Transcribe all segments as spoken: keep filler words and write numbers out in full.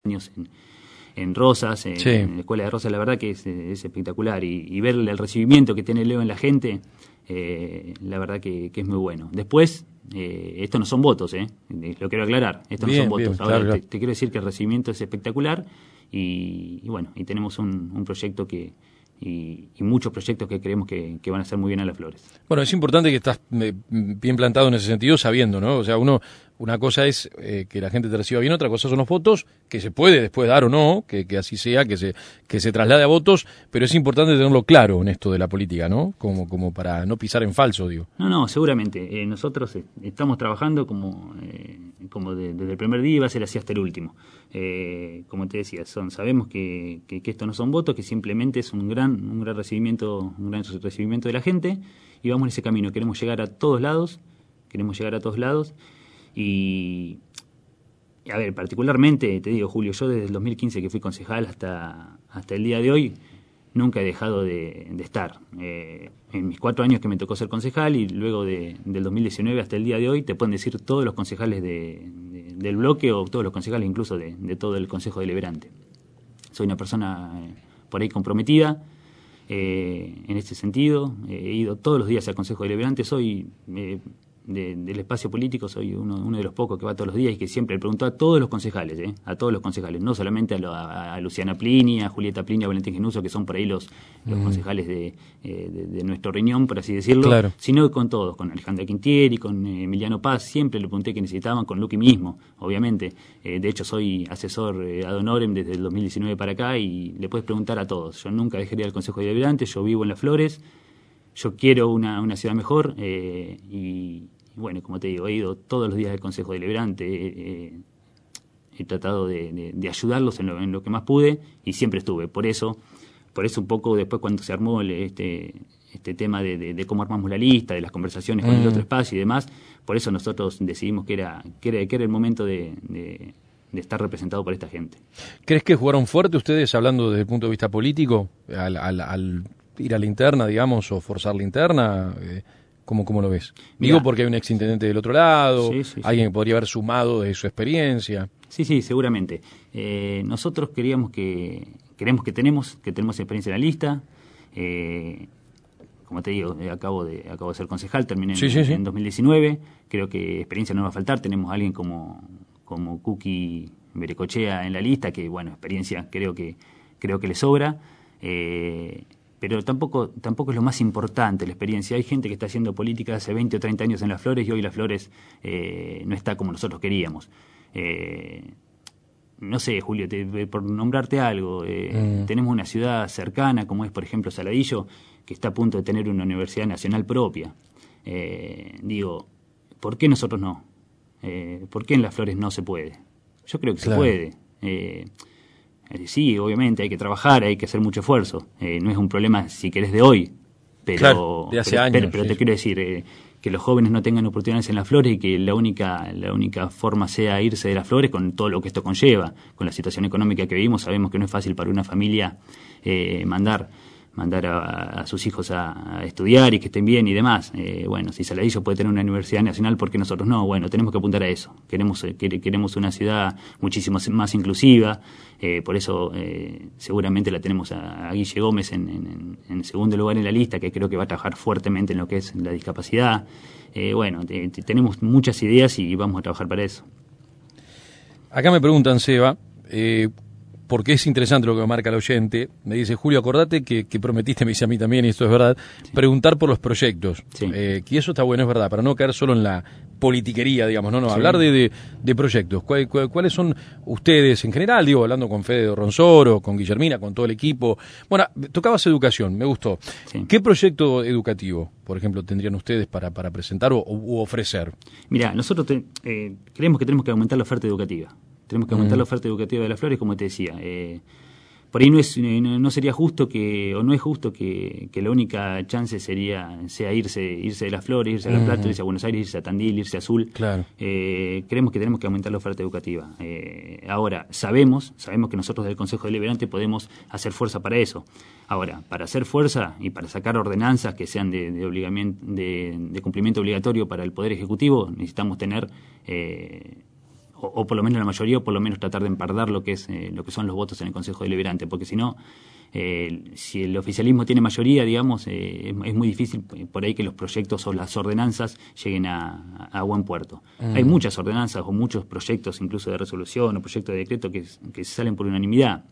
años en, en Rosas, en, sí. en la escuela de Rosas, la verdad que es, es espectacular. Y, y ver el recibimiento que tiene Leo en la gente, eh, la verdad que, que es muy bueno. Después, eh, esto no son votos, eh, lo quiero aclarar, esto bien, no son votos. Bien, Ahora, claro, claro. Te, te quiero decir que el recibimiento es espectacular y, y bueno, y tenemos un, un proyecto que... Y, y muchos proyectos que creemos que, que van a hacer muy bien a Las Flores. Bueno, es importante que estás eh, bien plantado en ese sentido, sabiendo, ¿no? O sea, uno, una cosa es eh, que la gente te reciba bien, otra cosa son los votos, que se puede después dar o no, que, que así sea, que se que se traslade a votos, pero es importante tenerlo claro en esto de la política, ¿no? Como como para no pisar en falso, digo. No, no, seguramente. Eh, nosotros eh, estamos trabajando como eh, como de, desde el primer día y va a ser así hasta el último. Eh, como te decía, son sabemos que, que, que esto no son votos, que simplemente es un gran un gran recibimiento, un gran recibimiento de la gente y vamos en ese camino. Queremos llegar a todos lados, queremos llegar a todos lados y a ver, particularmente te digo, Julio, yo desde el dos mil quince que fui concejal hasta hasta el día de hoy nunca he dejado de, de estar. Eh, en mis cuatro años que me tocó ser concejal y luego de, del dos mil diecinueve hasta el día de hoy, te pueden decir todos los concejales de, de, del bloque o todos los concejales incluso de, de todo el Consejo Deliberante. Soy una persona eh, por ahí comprometida eh, en este sentido. Eh, he ido todos los días al Consejo Deliberante. Soy... Eh, De, del espacio político, soy uno, uno de los pocos que va todos los días y que siempre le preguntó a todos los concejales, ¿eh? a todos los concejales, no solamente a, lo, a, a Luciana Plini, a Julieta Plini, a Valentín Genuso, que son por ahí los, los mm. concejales de, eh, de, de nuestro riñón, por así decirlo, claro. sino con todos, con Alejandra Quintieri, con eh, Emiliano Paz, siempre le pregunté qué necesitaban, con Luqui mismo, obviamente. Eh, de hecho, soy asesor eh, ad honorem desde el dos mil diecinueve para acá y le puedes preguntar a todos. Yo nunca dejé de ir al Consejo Deliberante, yo vivo en Las Flores, yo quiero una, una ciudad mejor eh, y, y bueno, como te digo, he ido todos los días al Consejo Deliberante, eh, he tratado de, de, de ayudarlos en lo, en lo que más pude y siempre estuve. Por eso, por eso un poco después cuando se armó el, este, este tema de, de, de cómo armamos la lista, de las conversaciones con mm. el otro espacio y demás, por eso nosotros decidimos que era, que era, que era el momento de... de de estar representado por esta gente. ¿Crees que jugaron fuerte ustedes, hablando desde el punto de vista político, al, al, al ir a la interna, digamos, o forzar la interna? Eh, ¿cómo, ¿Cómo lo ves? Digo Mirá. Porque hay un exintendente del otro lado, sí, sí, alguien sí. que podría haber sumado de su experiencia. Sí, sí, seguramente. Eh, nosotros queríamos que, queremos que tenemos, que tenemos experiencia en la lista. Eh, como te digo, acabo de, acabo de ser concejal, terminé sí, en, sí, sí. en dos mil diecinueve. Creo que experiencia no va a faltar. Tenemos a alguien como... como Kuki Berecochea en la lista, que bueno, experiencia creo que creo que le sobra, eh, pero tampoco tampoco es lo más importante la experiencia. Hay gente que está haciendo política hace veinte o treinta años en Las Flores y hoy Las Flores eh, no está como nosotros queríamos. Eh, no sé, Julio, te, por nombrarte algo, eh, mm. tenemos una ciudad cercana, como es por ejemplo Saladillo, que está a punto de tener una universidad nacional propia. Eh, digo, ¿por qué nosotros no? Eh, ¿Por qué en Las Flores no se puede? Yo creo que claro. se puede. Eh, eh, sí, obviamente hay que trabajar, hay que hacer mucho esfuerzo. Eh, no es un problema, si querés, de hoy. Pero, claro, de hace pero, años. Pero, pero sí. te quiero decir, eh, que los jóvenes no tengan oportunidades en Las Flores y que la única, la única forma sea irse de Las Flores con todo lo que esto conlleva. Con la situación económica que vivimos, sabemos que no es fácil para una familia eh, mandar... mandar a, a sus hijos a, a estudiar y que estén bien y demás. Eh, bueno, si Saladillo puede tener una universidad nacional, ¿por qué nosotros no? Bueno, tenemos que apuntar a eso. Queremos eh, queremos una ciudad muchísimo más inclusiva, eh, por eso eh, seguramente la tenemos a, a Guille Gómez en, en, en segundo lugar en la lista, que creo que va a trabajar fuertemente en lo que es la discapacidad. Eh, bueno, te, te, tenemos muchas ideas y vamos a trabajar para eso. Acá me preguntan, Seba, eh, porque es interesante lo que marca el oyente. Me dice, Julio, acordate que, que prometiste, me dice a mí también, y esto es verdad, sí. preguntar por los proyectos. Sí. Eh, que eso está bueno, es verdad, para no caer solo en la politiquería, digamos, no, no, sí. hablar de, de, de proyectos. ¿Cuál, cuál, ¿Cuáles son ustedes en general? Digo, hablando con Fede Ronsoro, con Guillermina, con todo el equipo. Bueno, tocabas educación, me gustó. Sí. ¿Qué proyecto educativo, por ejemplo, tendrían ustedes para, para presentar o u ofrecer? Mirá, nosotros te, eh, creemos que tenemos que aumentar la oferta educativa. Tenemos que aumentar mm. la oferta educativa de Las Flores, como te decía. Eh, por ahí no es no, no sería justo que, o no es justo que, que la única chance sería sea irse irse de Las Flores, irse a La Plata, mm. irse a Buenos Aires, irse a Tandil, irse a Azul. Claro. Eh, creemos que tenemos que aumentar la oferta educativa. Eh, ahora, sabemos, sabemos que nosotros del Consejo Deliberante podemos hacer fuerza para eso. Ahora, para hacer fuerza y para sacar ordenanzas que sean de, de, de, de cumplimiento obligatorio para el Poder Ejecutivo, necesitamos tener... Eh, o, o por lo menos la mayoría, o por lo menos tratar de empardar lo que es eh, lo que son los votos en el Consejo Deliberante, porque si no, eh, si el oficialismo tiene mayoría, digamos, eh, es, es muy difícil por ahí que los proyectos o las ordenanzas lleguen a, a buen puerto. Mm. Hay muchas ordenanzas o muchos proyectos, incluso de resolución o proyectos de decreto, que, que salen por unanimidad,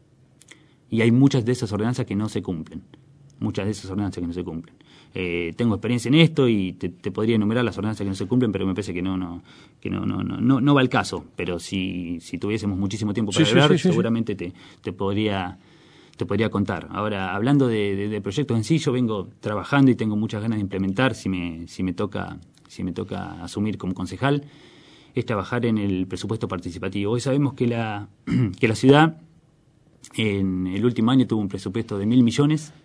y hay muchas de esas ordenanzas que no se cumplen. Muchas de esas ordenanzas que no se cumplen. Eh, tengo experiencia en esto y te, te podría enumerar las ordenanzas que no se cumplen, pero me parece que no no que no no no no, no va al caso. Pero si si tuviésemos muchísimo tiempo para sí, hablar, sí, sí, seguramente sí. te te podría te podría contar. Ahora, hablando de, de, de proyectos en sí, yo vengo trabajando y tengo muchas ganas de implementar, si me si me toca si me toca asumir como concejal, es trabajar en el presupuesto participativo. Hoy sabemos que la que la ciudad en el último año tuvo un presupuesto de mil millones,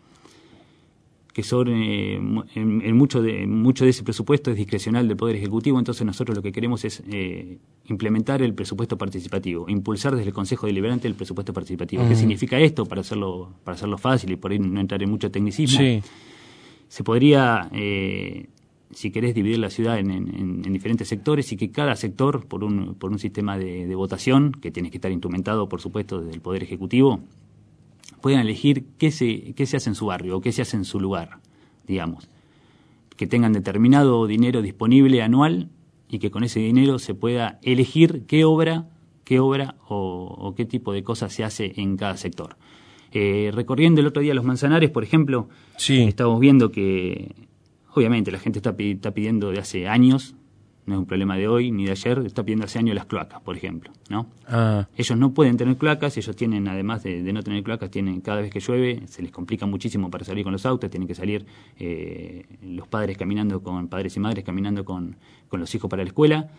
que sobre en, en mucho de mucho de ese presupuesto es discrecional del Poder Ejecutivo. Entonces nosotros lo que queremos es eh, implementar el presupuesto participativo, impulsar desde el Consejo Deliberante el presupuesto participativo. Mm. ¿Qué significa esto? Para hacerlo para hacerlo fácil y por ahí no entrar en mucho tecnicismo, sí. Se podría, eh, si querés, dividir la ciudad en, en, en diferentes sectores y que cada sector, por un, por un sistema de, de votación, que tiene que estar instrumentado, por supuesto, desde el Poder Ejecutivo, puedan elegir qué se, qué se hace en su barrio o qué se hace en su lugar, digamos. Que tengan determinado dinero disponible anual y que con ese dinero se pueda elegir qué obra, qué obra o, o qué tipo de cosas se hace en cada sector. Eh, recorriendo el otro día los Manzanares, por ejemplo, sí. Estamos viendo que, obviamente, la gente está, está pidiendo de hace años, no es un problema de hoy ni de ayer, está pidiendo hace años las cloacas, por ejemplo, ¿no? Ah. Ellos no pueden tener cloacas, ellos tienen, además de, de no tener cloacas, tienen cada vez que llueve, se les complica muchísimo para salir con los autos, tienen que salir eh, los padres caminando con, padres y madres caminando con, con los hijos para la escuela.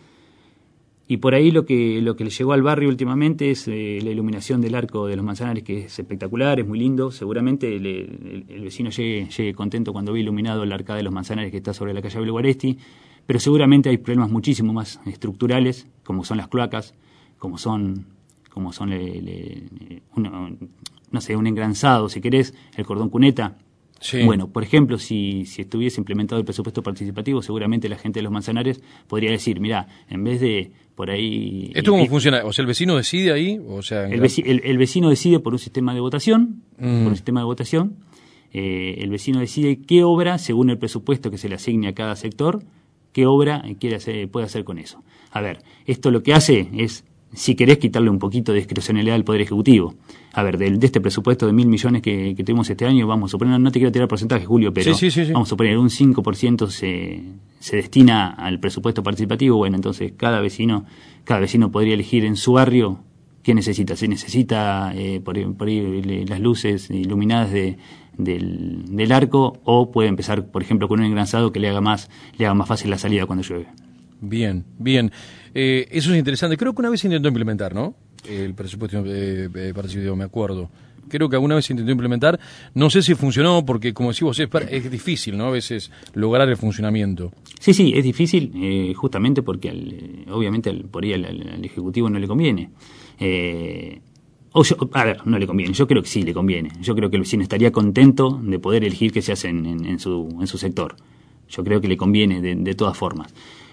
Y por ahí lo que lo que le llegó al barrio últimamente es eh, la iluminación del Arco de los Manzanares, que es espectacular, es muy lindo. Seguramente el, el, el vecino llegue, llegue contento cuando ve iluminado el Arcade de los Manzanares que está sobre la calle Abel Guaresti. Pero seguramente hay problemas muchísimo más estructurales, como son las cloacas, como son, como son le, le, uno, no sé, un engranzado, si querés, el cordón cuneta. Sí. Bueno, por ejemplo, si, si estuviese implementado el presupuesto participativo, seguramente la gente de los Manzanares podría decir, mirá, en vez de por ahí... ¿Esto cómo eh, funciona? O sea, ¿el vecino decide ahí? O sea, el, veci el, el vecino decide por un sistema de votación, mm. por un sistema de votación, eh, el vecino decide qué obra, según el presupuesto que se le asigne a cada sector, qué obra quiere hacer, puede hacer con eso. A ver, esto lo que hace es, si querés, quitarle un poquito de discrecionalidad al Poder Ejecutivo. A ver, de, de este presupuesto de mil millones que, que tuvimos este año, vamos a suponer, no te quiero tirar porcentaje, Julio, pero sí, sí, sí, sí. vamos a suponer un cinco por ciento se, se destina al presupuesto participativo. Bueno, entonces cada vecino, cada vecino podría elegir en su barrio qué necesita. Si necesita eh, por, por ahí las luces iluminadas de Del, del arco, o puede empezar, por ejemplo, con un engranzado que le haga más le haga más fácil la salida cuando llueve. Bien, bien. Eh, eso es interesante. Creo que una vez se intentó implementar, ¿no? El presupuesto eh, eh, participativo, me acuerdo. Creo que alguna vez se intentó implementar. No sé si funcionó, porque, como decís vos, es, es difícil, ¿no? A veces lograr el funcionamiento. Sí, sí, es difícil, eh, justamente porque, al, eh, obviamente, al, por ahí al, al, al Ejecutivo no le conviene. Eh... O yo, a ver, no le conviene, yo creo que sí le conviene. Yo creo que el vecino estaría contento de poder elegir qué se hace en, en, en, su, en su sector. Yo creo que le conviene de, de todas formas.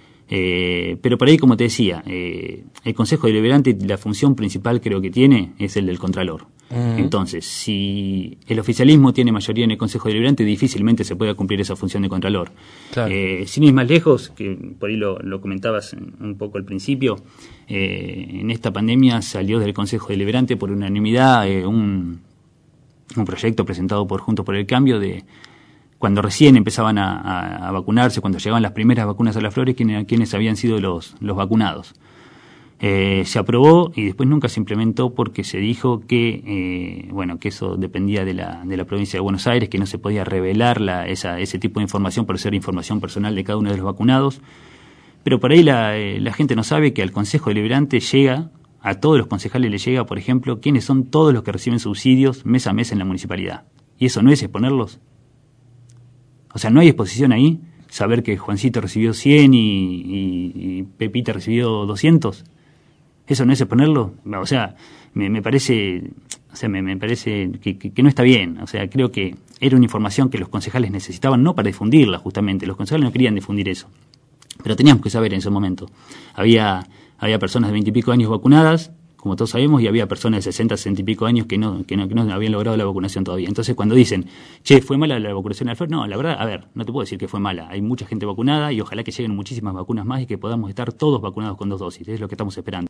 Eh, pero por ahí, como te decía, eh, el Consejo Deliberante, la función principal creo que tiene es el del Contralor. Uh-huh. Entonces, si el oficialismo tiene mayoría en el Consejo Deliberante, difícilmente se pueda cumplir esa función de Contralor. Claro. Eh, sin ir más lejos, que por ahí lo, lo comentabas un poco al principio, eh, en esta pandemia salió del Consejo Deliberante por unanimidad eh, un, un proyecto presentado por Juntos por el Cambio de cuando recién empezaban a, a, a vacunarse, cuando llegaban las primeras vacunas a las flores, quienes, quienes habían sido los, los vacunados. Eh, se aprobó y después nunca se implementó porque se dijo que eh, bueno que eso dependía de la de la provincia de Buenos Aires, que no se podía revelar la, esa, ese tipo de información por ser información personal de cada uno de los vacunados. Pero por ahí la, eh, la gente no sabe que al Consejo Deliberante llega, a todos los concejales les llega, por ejemplo, quiénes son todos los que reciben subsidios mes a mes en la municipalidad. Y eso no es exponerlos. O sea, no hay exposición ahí, saber que Juancito recibió cien y, y, y Pepita recibió doscientos. Eso no es exponerlo. O sea, me, me parece, o sea, me, me parece que, que, que no está bien. O sea, creo que era una información que los concejales necesitaban, no para difundirla justamente. Los concejales no querían difundir eso, pero teníamos que saber en ese momento. Había había personas de veinte y pico años vacunadas, como todos sabemos, y había personas de sesenta, sesenta y pico años que no, que no, que no habían logrado la vacunación todavía. Entonces, cuando dicen, che, ¿fue mala la vacunación al F E R? No, la verdad, a ver, no te puedo decir que fue mala. Hay mucha gente vacunada y ojalá que lleguen muchísimas vacunas más y que podamos estar todos vacunados con dos dosis. Es lo que estamos esperando.